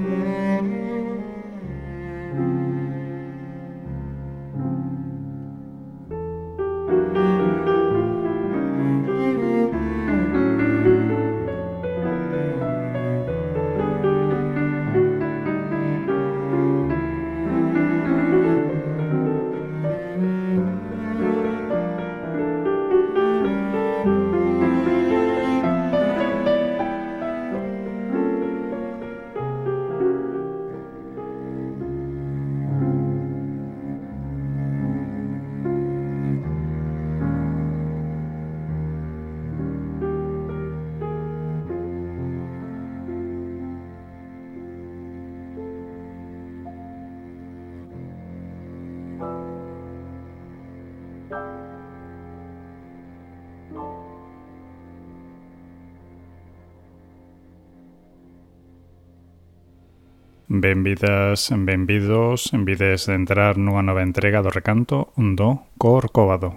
Benvidas, benvidos, envides de entrar nunha nova entrega do recanto do Corcovado.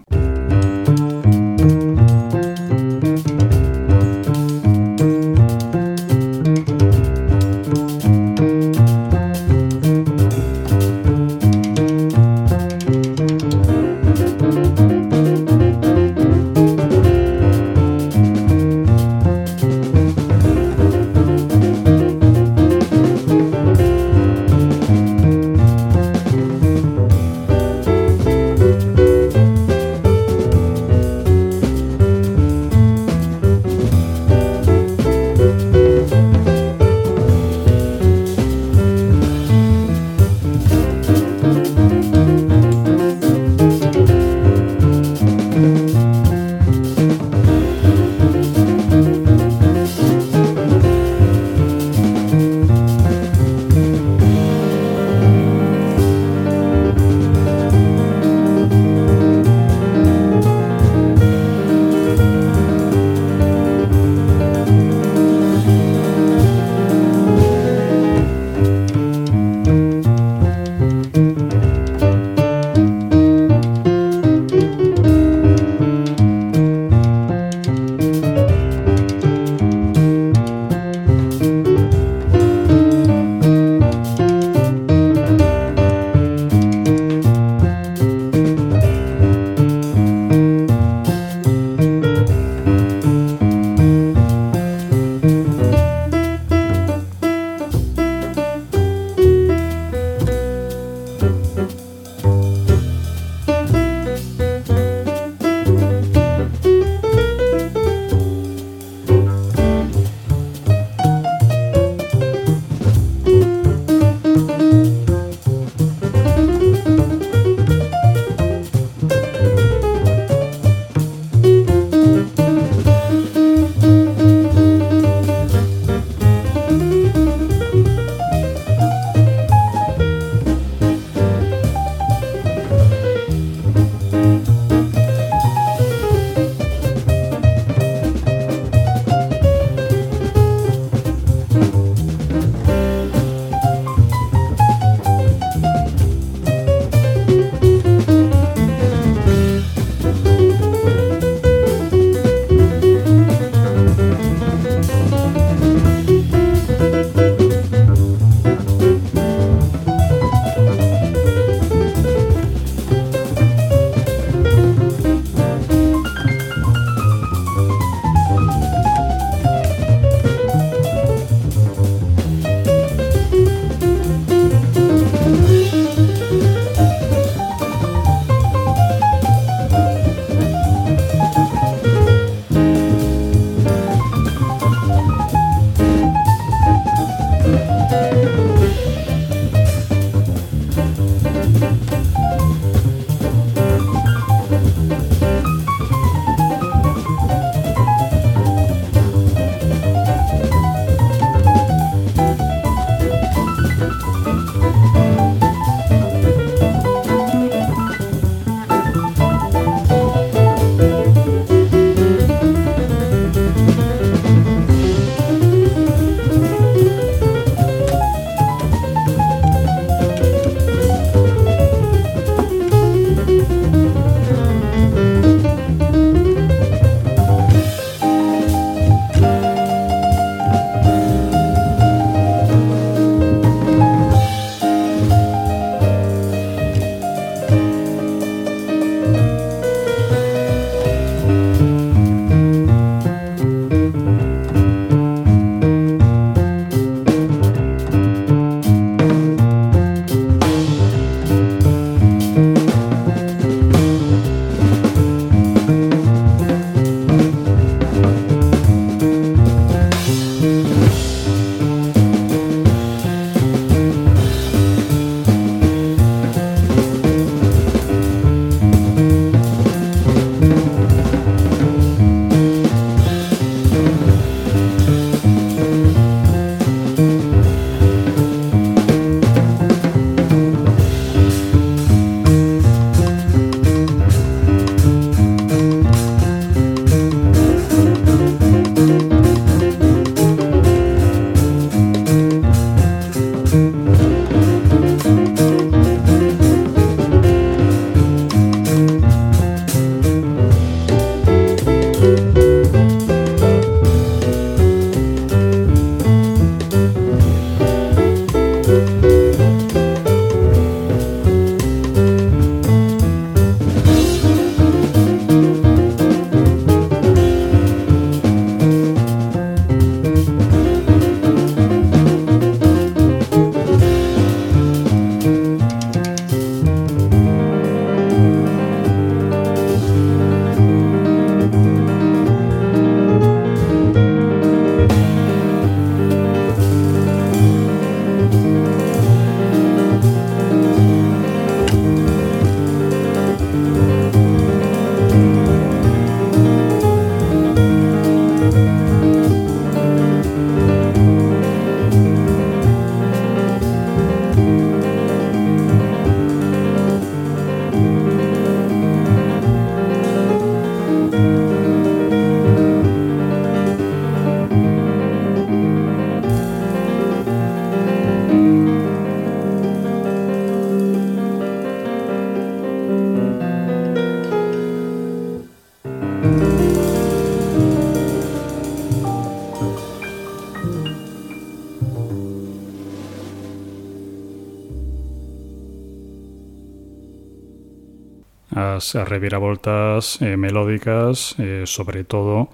As reviravoltas melódicas, sobre todo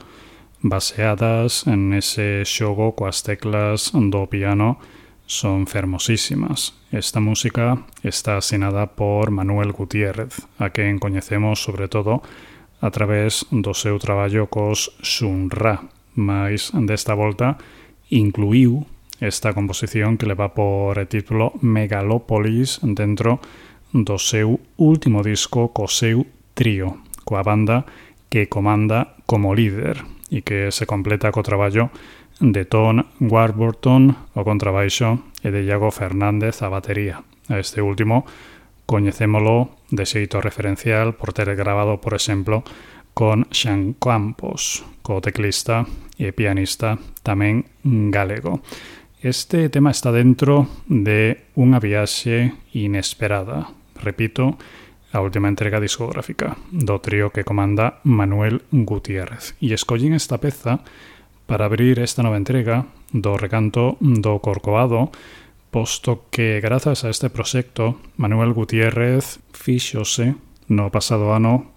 baseadas nese xogo coas teclas do piano, son fermosísimas. Esta música está asinada por Manuel Gutiérrez, a quen coñecemos sobre todo a través do seu traballo cos Sun-Ra, mais desta volta incluiu esta composición que leva por título Megalópolis dentro do seu último disco co seu trío, coa banda que comanda como líder e que se completa co traballo de Tom Warburton ao contrabaixo e de Iago Fernández a batería. A este último coñecémolo de xeito referencial por ter grabado, por exemplo, con Xan Campos, co teclista e pianista tamén galego. Este tema está dentro de unha viaxe inesperada. Repito, a última entrega discográfica do trío que comanda Manuel Gutiérrez. E escollín esta peza para abrir esta nova entrega do Recanto do Corcovado, posto que grazas a este proxecto Manuel Gutiérrez fíxose no pasado ano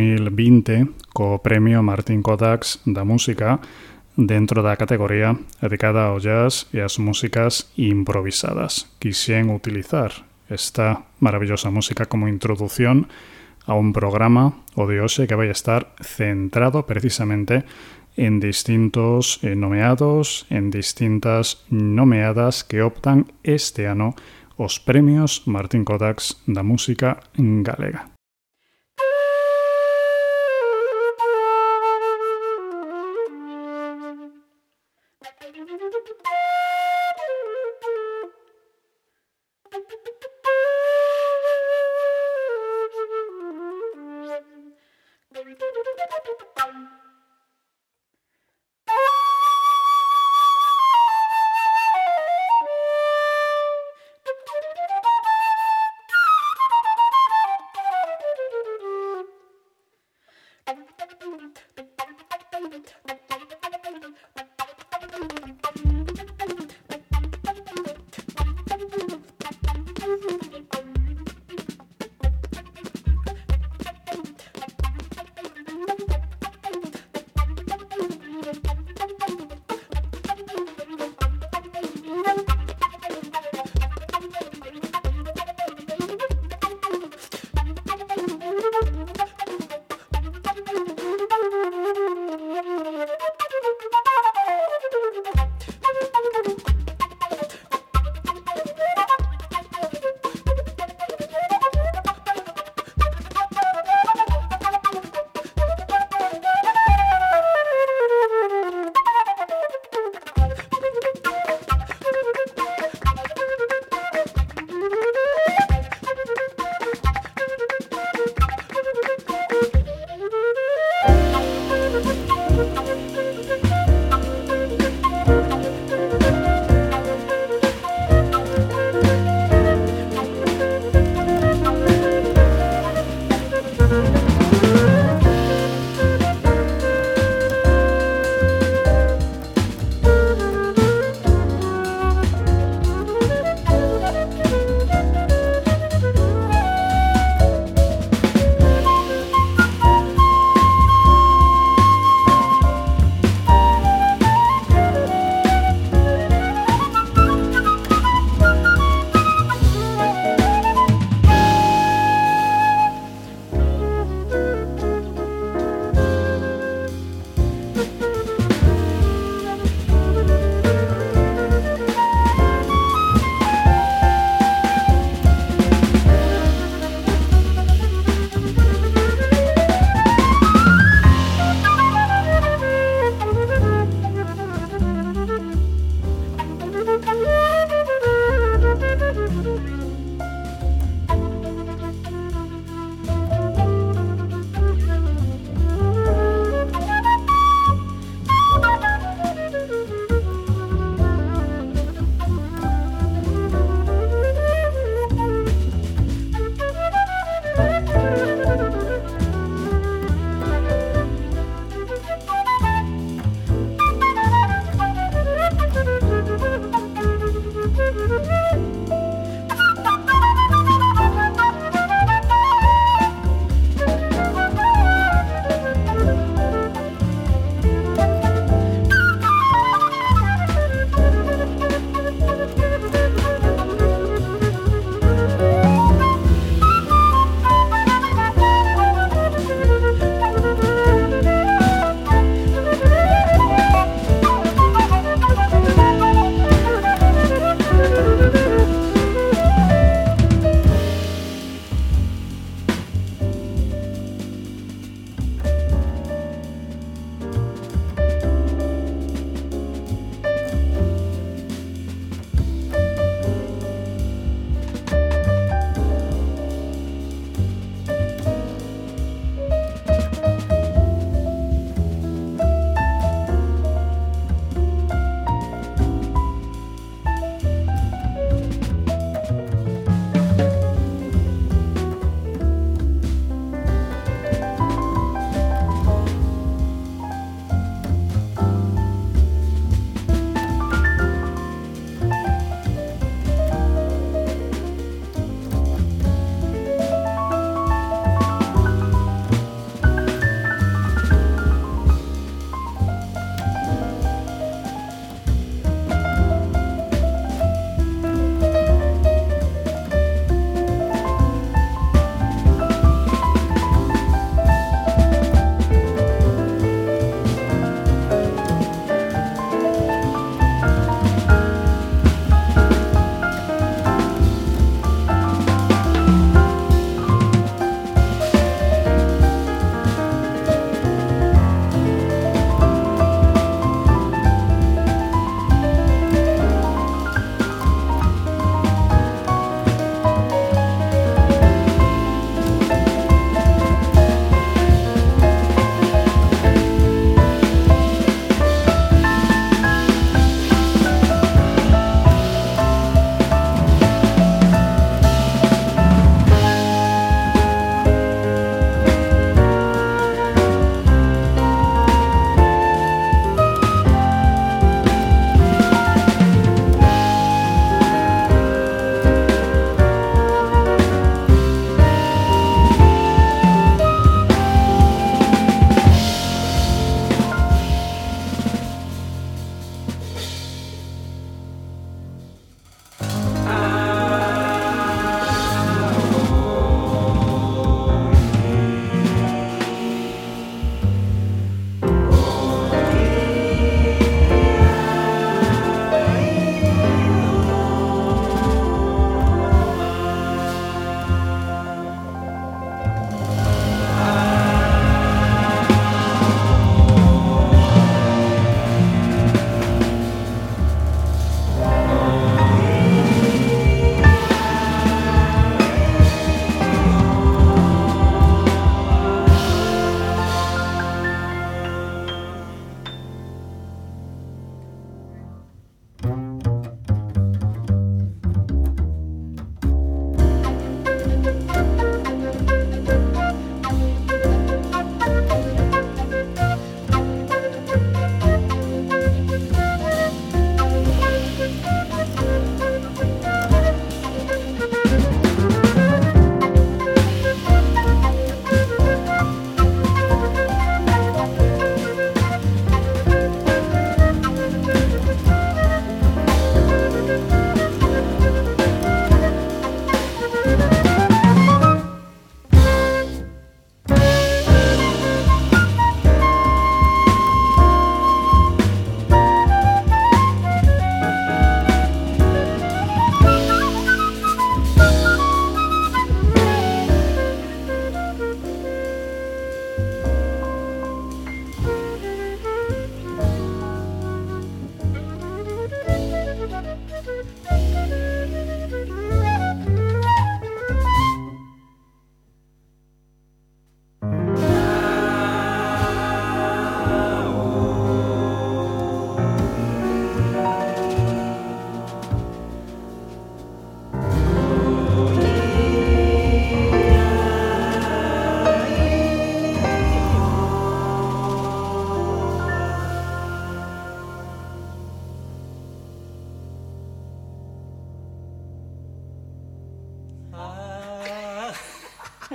2020 co premio Martín Codax da música dentro da categoría dedicada ao jazz e ás músicas improvisadas. Quixen utilizar esta maravillosa música como introdución a un programa o de hoxe que vai estar centrado precisamente en distintos nomeados, en distintas nomeadas que optan este ano os premios Martín Codax da música galega.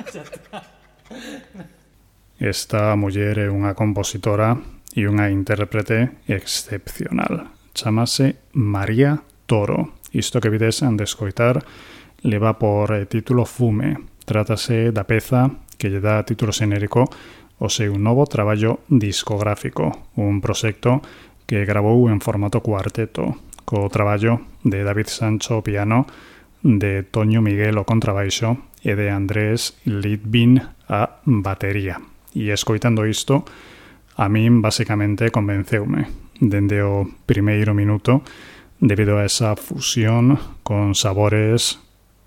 Esta muller é unha compositora e unha intérprete excepcional. Chámase María Toro. Isto que vides de escoitar leva por título Fume. Trátase da peza que lle dá título xenérico o seu novo traballo discográfico, un proxecto que gravou en formato cuarteto, co traballo de David Sancho ao piano, de Toño Miguel ao contrabaixo e de Andrés Litvin a batería. E escoitando isto, a min basicamente convenceume dende o primeiro minuto debido a esa fusión con sabores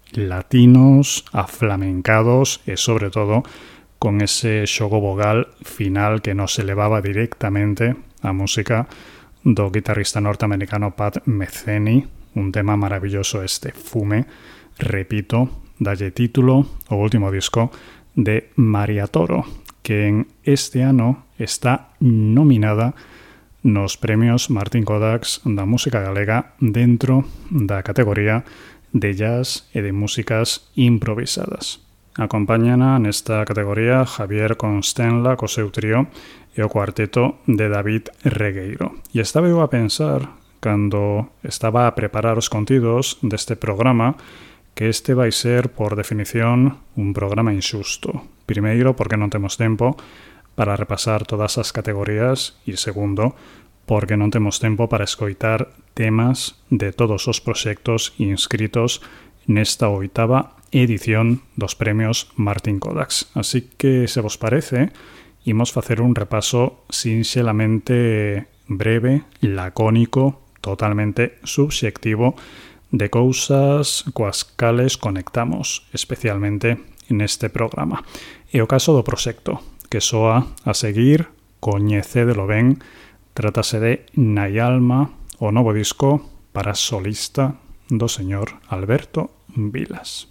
latinos, aflamencados e sobre todo con ese xogo vogal final que nos elevaba directamente a música do guitarrista norteamericano Pat Metheny, un tema maravilloso este Fume, repito, dalle título ao último disco de María Toro, que en este ano está nominada nos premios Martín Kodax da música galega dentro da categoría de jazz e de músicas improvisadas. Acompáñana nesta categoría Javier Constenla co seu trío e o cuarteto de David Regueiro. E estaba eu a pensar, cando estaba a preparar os contidos deste programa, que este vai ser, por definición, un programa inxusto. Primeiro, porque non temos tempo para repasar todas as categorías e segundo, porque non temos tempo para escoitar temas de todos os proxectos inscritos nesta 8ª edición dos premios Martín Kodax. Así que, se vos parece, imos facer un repaso sinxelamente breve, lacónico, totalmente subxectivo de cousas coas cales conectamos, especialmente neste programa. E o caso do proxecto, que soa a seguir, coñecédelo ben, trátase de Nayalma, o novo disco para solista do señor Alberto Vilas.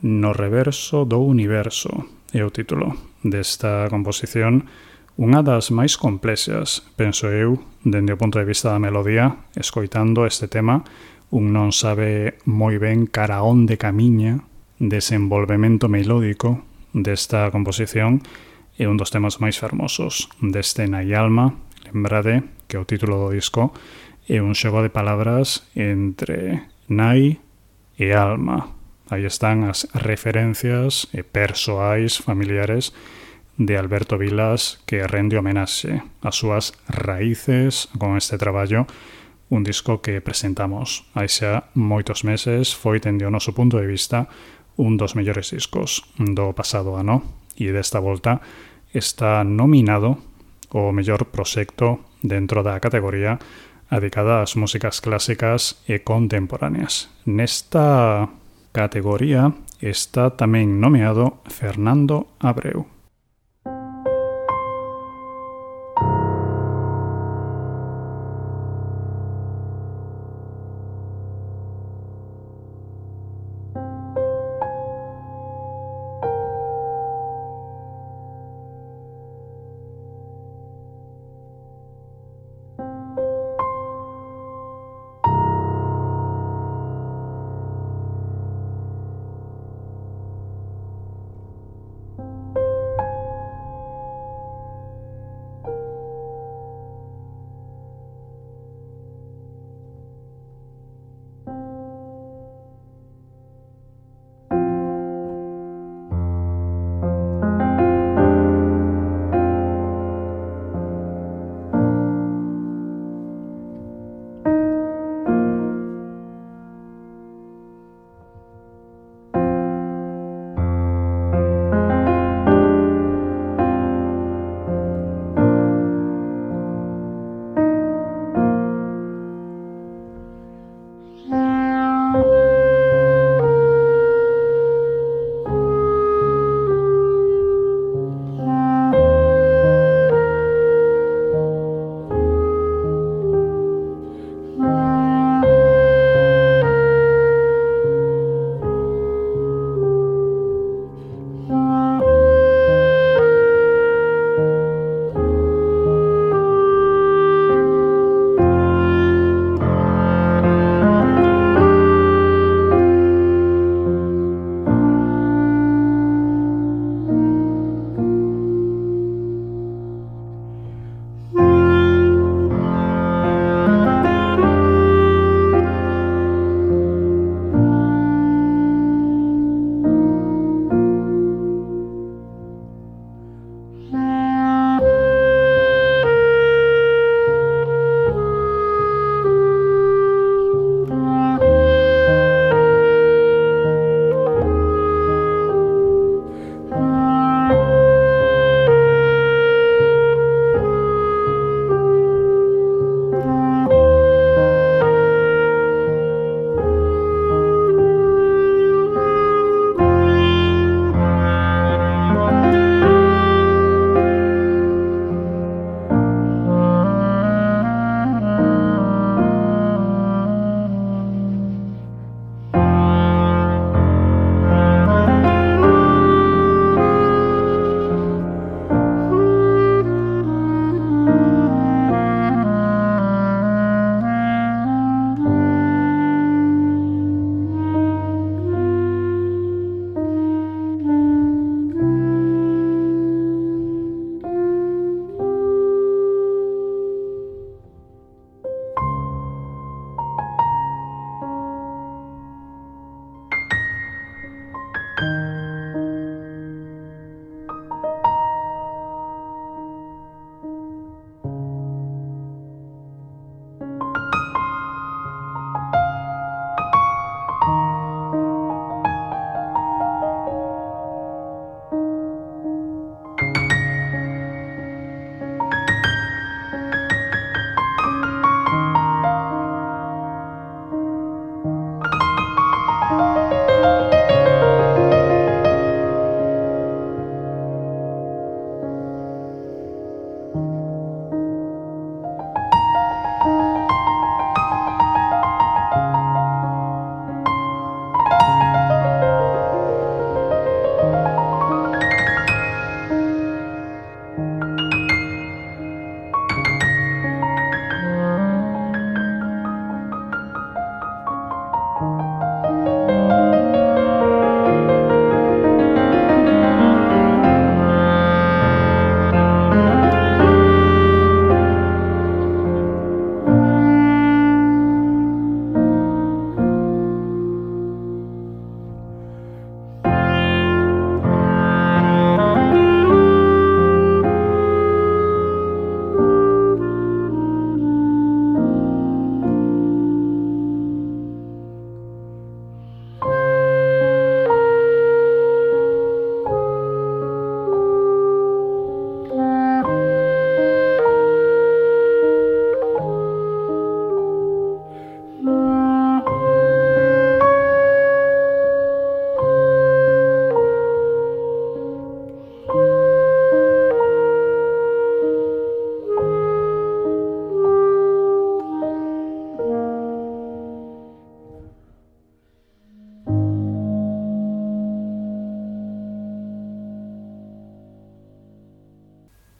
No reverso do universo é o título desta composición, unha das máis complexas, penso eu, dende o punto de vista da melodía. Escoitando este tema, un non sabe moi ben cara onde camiña. Desenvolvemento melódico desta composición é un dos temas máis fermosos deste Nai Alma. Lembrade que o título do disco é un xogo de palabras entre Nai e Alma. Aí están as referencias persoais, familiares de Alberto Vilas, que rende homenaxe ás súas raíces con este traballo, un disco que presentamos hai xa moitos meses. Foi, dende o noso punto de vista, un dos mellores discos do pasado ano, e desta volta está nominado o mellor proxecto dentro da categoría dedicada ás músicas clásicas e contemporáneas. Nesta categoría está tamén nomeado Fernando Abreu.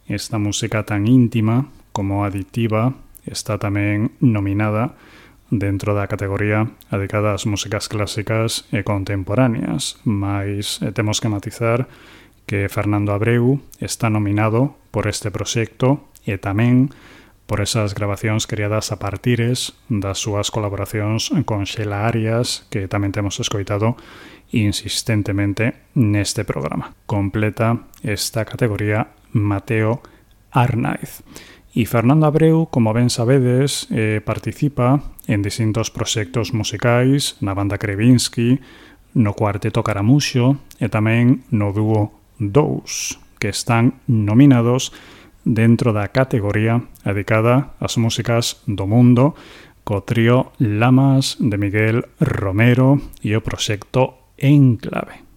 esta música tan íntima como aditiva está tamén nominada dentro da categoría dedicada ás músicas clásicas e contemporáneas, mas temos que matizar que Fernando Abreu está nominado por este proxecto e tamén por esas grabacións criadas a partires das súas colaboracións con Xela Arias, que tamén temos escoitado insistentemente neste programa. Completa esta categoría Mateo Arnaiz. E Fernando Abreu, como ben sabedes, participa en distintos proxectos musicais na banda Krevinsky, no Cuarteto Caramuxo e tamén no dúo Dous, que están nominados dentro da categoría dedicada ás músicas do mundo co trío Lamas de Miguel Romero e o proxecto Enclave.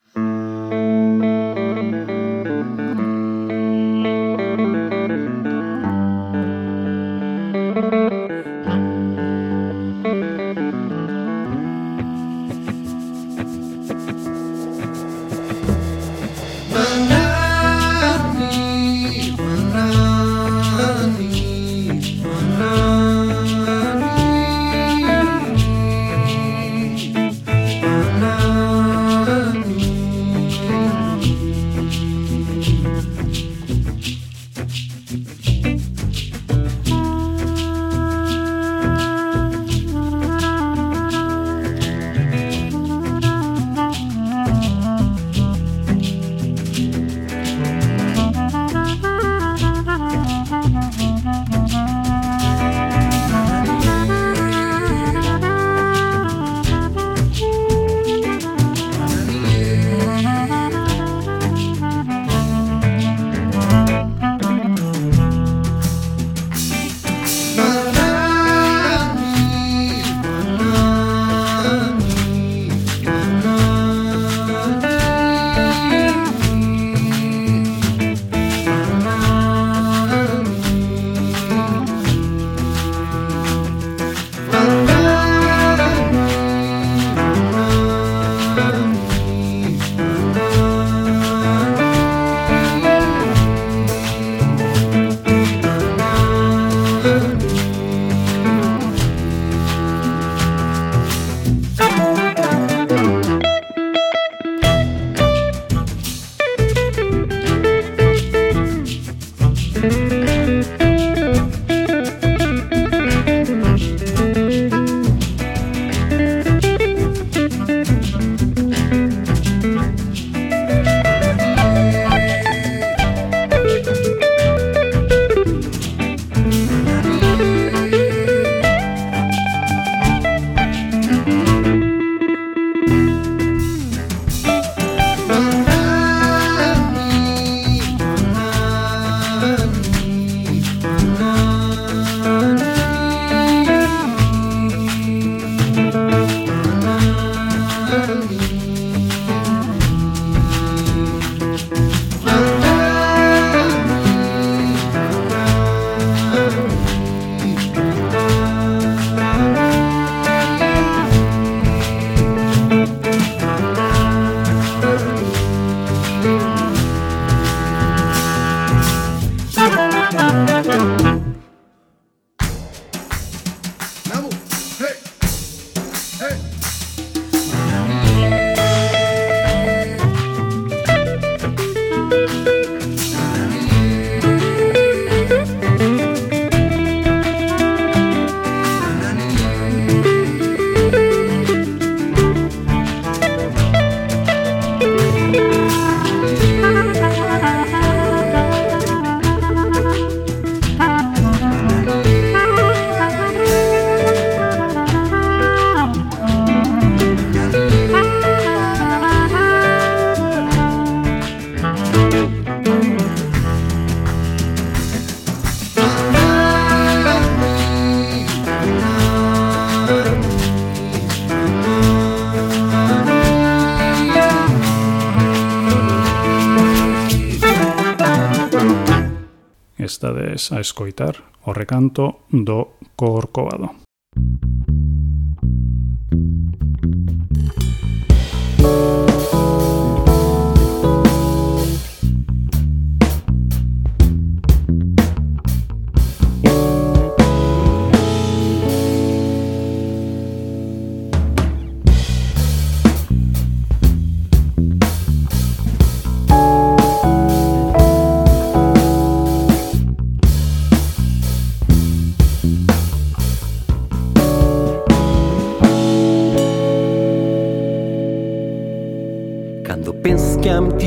Estades a escoitar o recanto do Corcovado.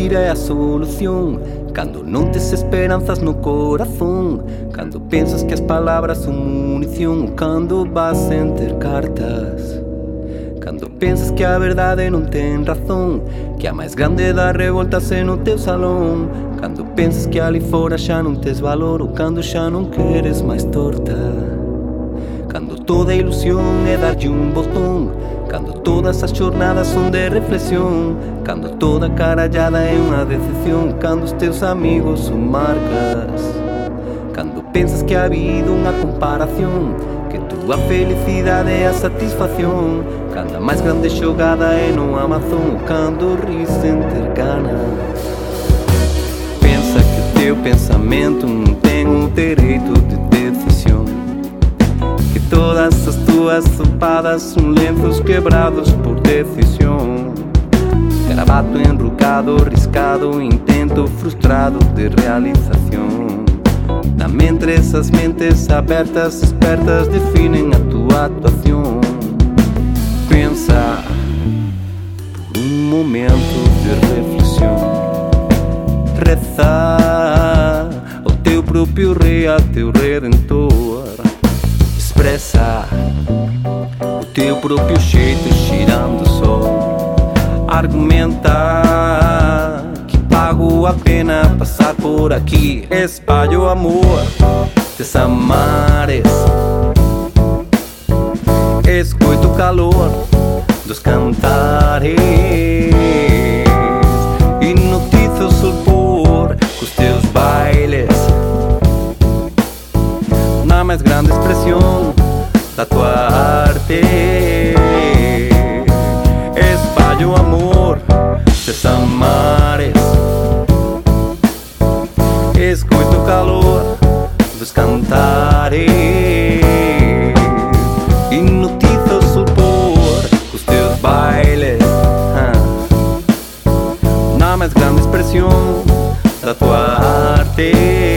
mentira é a solución, cando non tes esperanzas no corazón, cando pensas que as palabras son munición, cando vas sen ter cartas, cando pensas que a verdade non ten razón, que a máis grande das revoltas é no teu salón, cando pensas que ali fora xa non tes valor, ou cando xa non queres máis torta, cando toda ilusión é darlle un botón, cando todas as jornadas son de reflexión, cando toda carallada é unha decepción, cando os teus amigos son marcas, cando pensas que ha habido unha comparación, que túa felicidade é a satisfacción, cando a máis grande xogada é no Amazon, cando ris sen ter ganas. Pensa que o teu pensamento non ten o dereito de decisión, que todas as tuas sopadas son lenços quebrados por decisión, garabato enrugado, riscado, intento frustrado de realización. Na mentres as mentes abertas, espertas, definem a tua actuación. Pensa por um momento de reflexão, reza ao teu próprio rei, a teu redentor, expressa o teu próprio jeito, cheirando o sol, argumenta que pago a pena passar por aqui, espalho o amor des amares, escuto o calor dos cantares, hipnotizo o sulpor com os teus bailes, na mais grande expressão da tua arte, espalho o amor des amares, escuto o calor dos cantares, hipnotizo o sulpor com os teus bailes, na mais grande expressão da tua arte.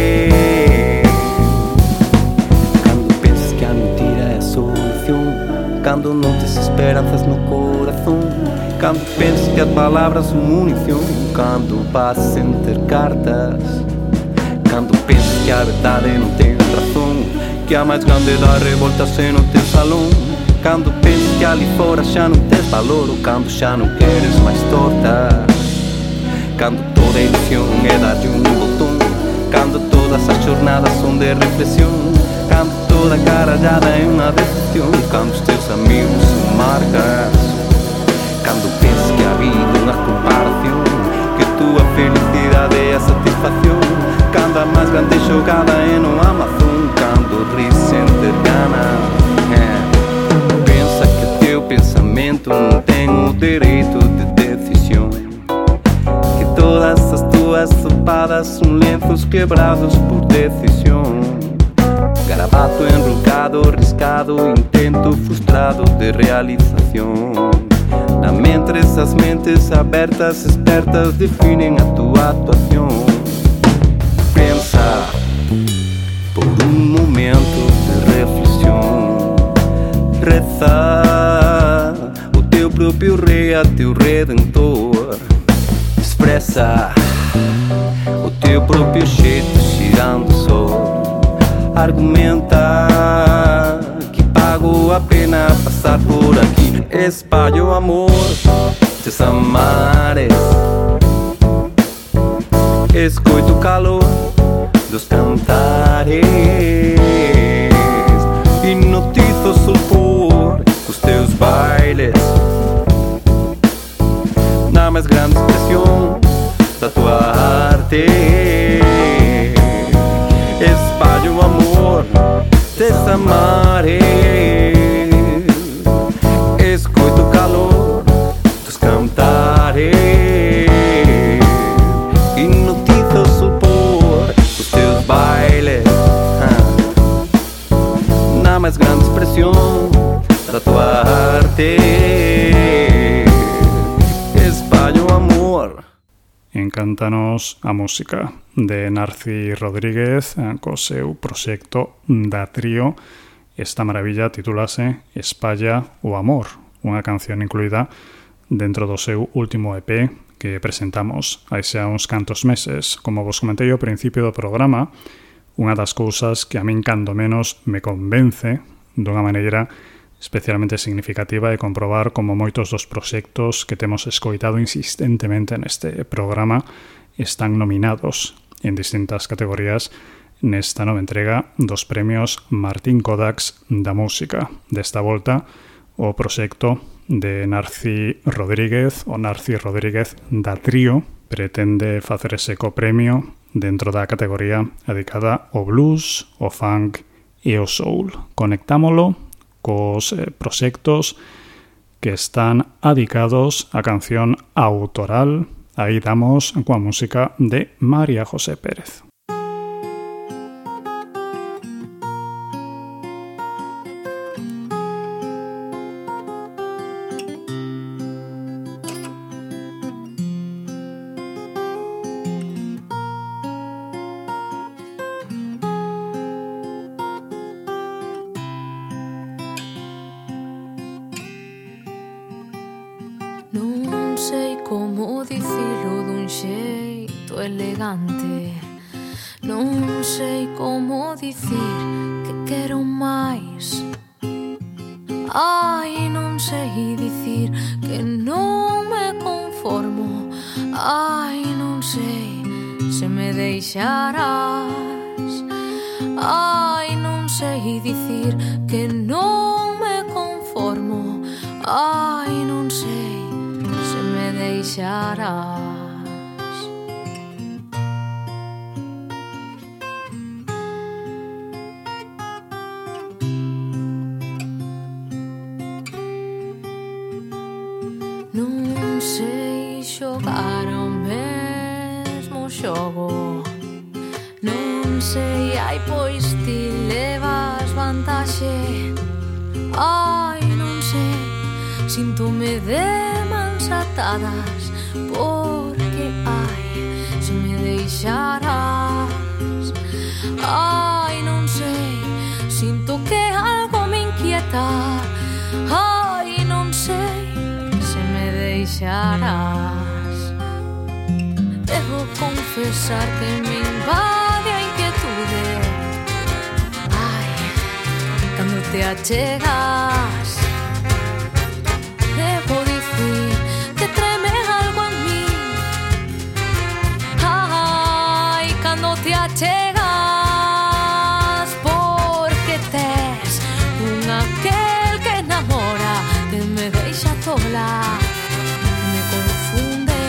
Cando pensas que a mentira é a solução, cando não tens esperanças no coração, cando pensas que as palavras são munição, cando vas sem ter cartas, cando pensas que a verdade não tem razão, que a mais grande das revoltas é no teu salão, cando pensas que ali fora já não tens valor, ou cando já não queres mais torta, cando toda a ilusão é dar-lhe um botão, cando todas as jornadas são de reflexão, cando toda caralhada é uma decepção, cando os teus amigos são marcas, cando pensas que a vida é uma comparação, que tua felicidade é a satisfação, cando a mais grande jogada é no Amazon, quando ris sem ter ganas. Pensa que o teu pensamento não tem o direito de decisão, que todas as tuas sopadas são lenços quebrados por decisão, garabato enrugado, riscado, intento frustrado de realização. Na mentres as mentes abertas, espertas, definem a tua atuação. Pensa por um momento de reflexão, reza o teu próprio rei, a teu redentor, expressa o teu próprio jeito, cheirando o sol, argumenta que pago a pena passar por aqui, espalho o amor des amares, escuto o calor dos cantares, hipnotizo o sulpor com os teus bailes, na mais grande expressão da tua arte, espalho o amor des amares, escuto o calor dos cantares, hipnotizo o sulpor com os teus bailes, na mais grande expressão da tua arte, espalho o amor. Encántanos a música de Narci Rodríguez co seu proxecto da trío. Esta maravilla titúlase Espalla o amor, unha canción incluída dentro do seu último EP que presentamos hai xa uns cantos meses. Como vos comentei ao principio do programa, unha das cousas que a min cando menos me convence dunha maneira especialmente significativa é comprobar como moitos dos proxectos que temos escoitado insistentemente neste programa están nominados en distintas categorías nesta nova entrega dos premios Martín Codax da Música. Desta volta, o proxecto de Narci Rodríguez, o Narci Rodríguez da Trío, pretende facerse co premio dentro da categoría dedicada ao blues, o funk e o soul. Conectámolo cos proxectos que están adicados á canción autoral. Aí damos coa música de María José Pérez. Non sei como dicilo dun xeito elegante, non sei como dicir que quero máis. Ai, non sei dicir que non me conformo. Ai, non sei se me deixarás. Ai, non sei dicir que non me conformo. Ai, non sei se me deixarás. Non sei xogar ao mesmo xogo. Non sei, ai, pois ti levas vantaxe. Ai, non sei, síntome de mans atadas, porque ai, se me deixarás. Ai, non sei, sinto que algo me inquieta. Ai, non sei se me deixarás. Devo confesar que me invade a inquietude. Ai, cando te achegas, debo dicir que treme algo en mí. Ai, cando te achegas, porque tes un aquel que enamora, que me deixa tola, que me confunde.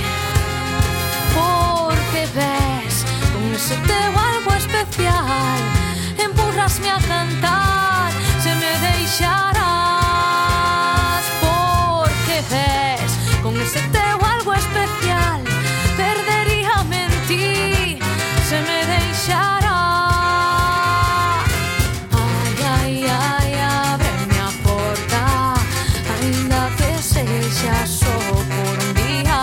Porque ves con ese teu algo especial, empurrasme a cantar, se me deixarás. Porque ves con ese teu algo especial, perderíame en ti, se me deixarás. Ai, ai, ai, ábreme a porta, ainda que sexa só por un día.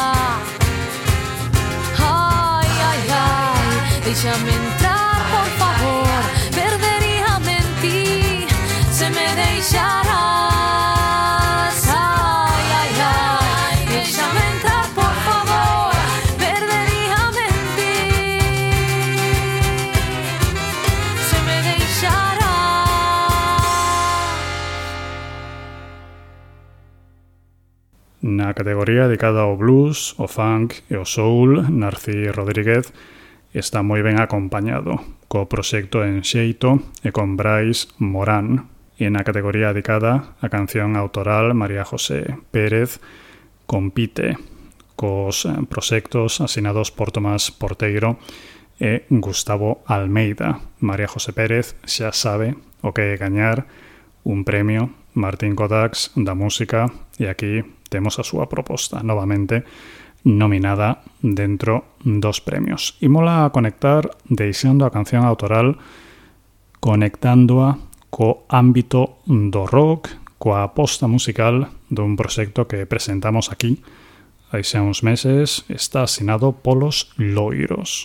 Ai, ai, ai, déxame entrar, por favor, perderíame en ti, se me deixarás. Ai, ai, ai, déxame entrar, por favor, perderíame en ti, se me deixarás. Na categoría dedicada ao blues, o funk e o soul, Narci Rodríguez está moi ben acompañado co proxecto En Xeito e con Brais Morán. E na categoría dedicada á canción autoral, María José Pérez compite cos proxectos asinados por Tomás Porteiro e Gustavo Almeida. María José Pérez xa sabe o que é gañar un premio Martín Codax da Música e aquí temos a súa proposta novamente nominada dentro dos premios. Imola a conectar deixando a canción autoral, conectándoa co ámbito do rock, coa aposta musical dun proxecto que presentamos aquí hai xa uns meses, está asinado polos Loiros.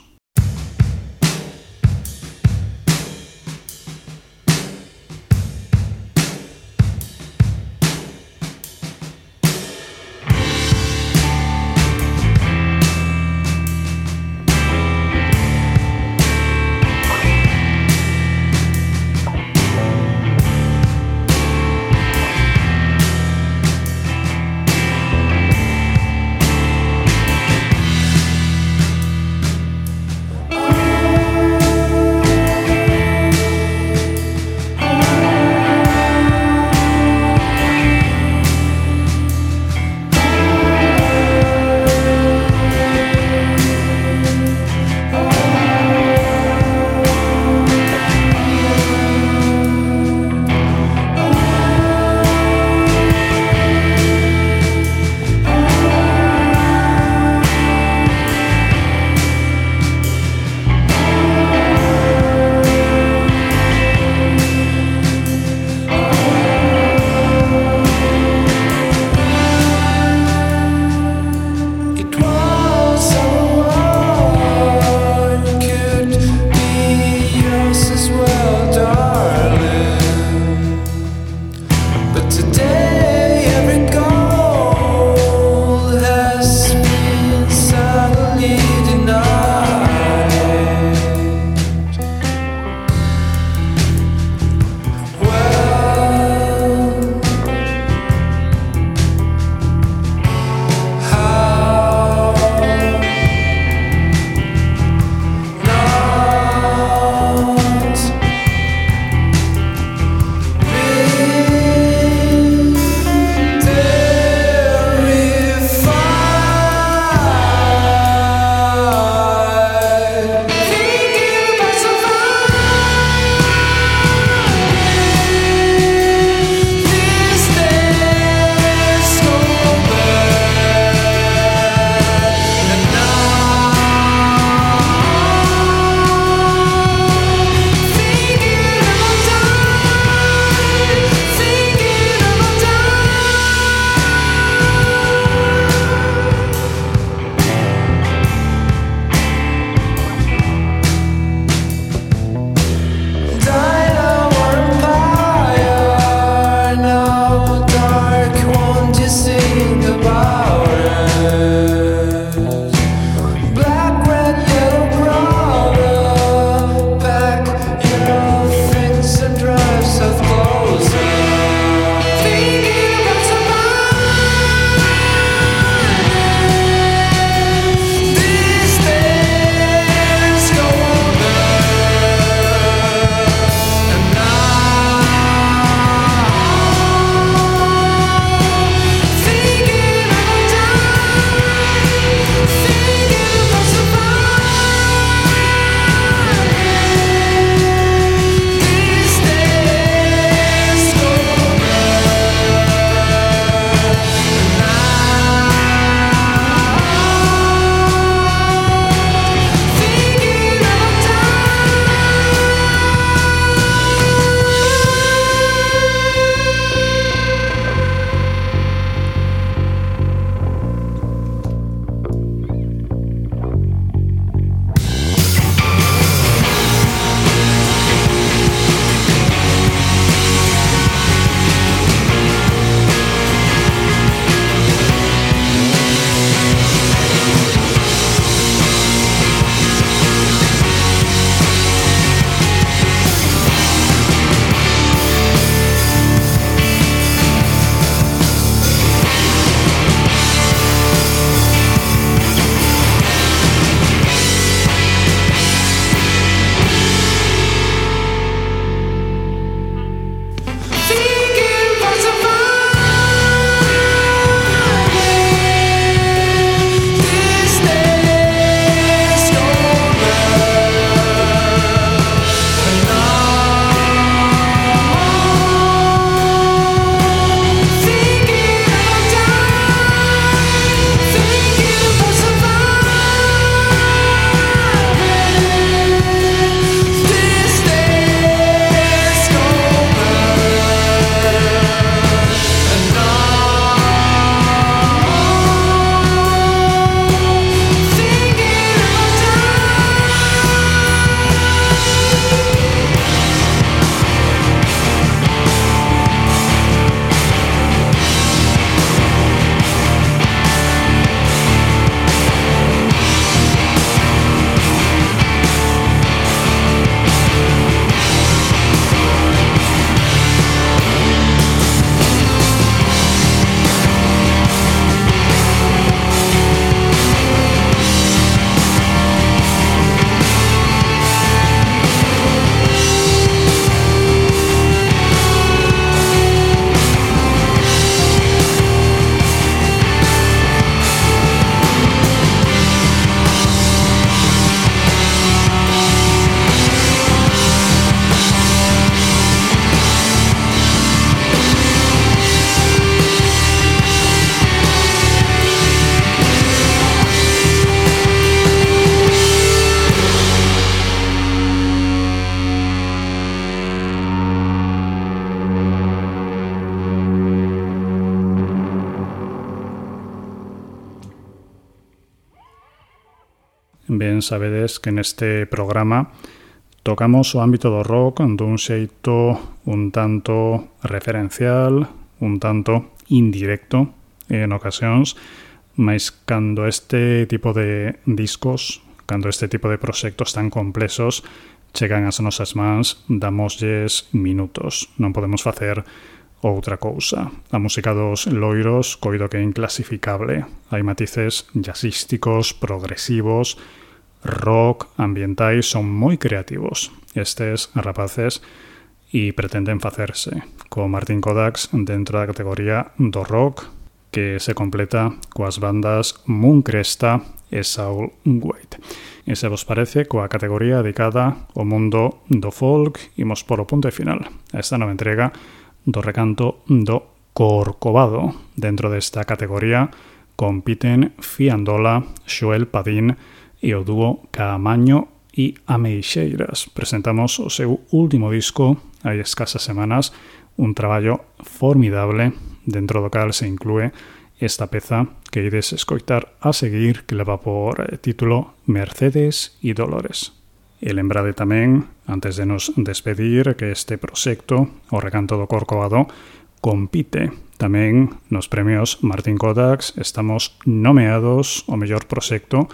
ben sabedes que neste programa tocamos o ámbito do rock dun xeito un tanto referencial, un tanto indirecto en ocasións, mas cando este tipo de discos, cando este tipo de proxectos tan complexos chegan ás nosas mans, damoslles minutos. Non podemos facer outra cousa. A música dos loiros coido que é inclasificable. Hai matices jazzísticos, progresivos, rock, ambientais, son moi creativos estes rapaces e pretenden facerse co Martin Kodaks dentro da categoría do rock, que se completa coas bandas Mooncresta e Saul White. E se vos parece, coa categoría dedicada ao mundo do folk, imos por o punto final a esta nova entrega do recanto do Corcovado. Dentro desta categoría compiten Fiandola, Xoel Padín e o dúo Caamaño e Ameixeiras. Presentamos o seu último disco hai escasas semanas, un traballo formidable dentro do cal se inclúe esta peza que ides escoitar a seguir, que leva por título Mercedes e Dolores. E lembrade tamén, antes de nos despedir, que este proxecto, o recanto do Corcovado, compite tamén nos premios Martin Kodaks. Estamos nomeados ao mellor proxecto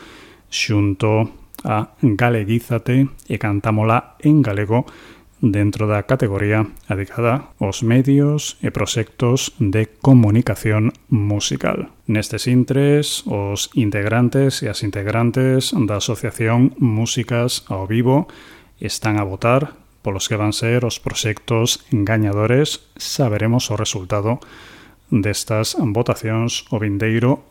xunto a Galeguízate e Cantámola en galego dentro da categoría dedicada aos medios e proxectos de comunicación musical. Nestes intres, os integrantes e as integrantes da Asociación Músicas ao Vivo están a votar polos que van ser os proxectos gañadores. Saberemos o resultado destas votacións o vindeiro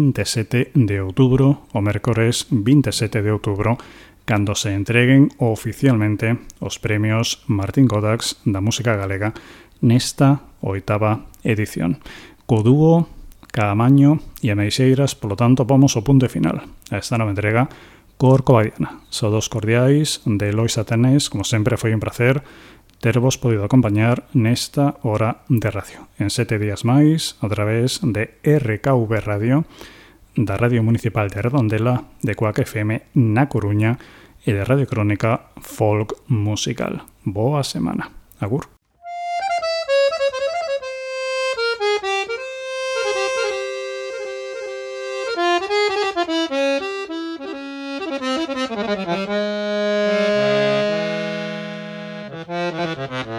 27 de outubro, o mércores 27 de outubro, cando se entreguen oficialmente os premios Martin Kodaks da música galega nesta 8ª edición. Co dúo Caamaño e Ameixeiras, polo tanto, vamos ao punto final a esta nova entrega corcovadiana. Saúdos cordiais de Lois Atenes, como sempre foi un placer tervos podido acompañar nesta hora de radio. En 7 días máis, a través de RKV Radio, da Radio Municipal de Redondela, de Cuac FM na Coruña e de Radio Crónica Folk Musical. Boa semana. Agur. Thank you.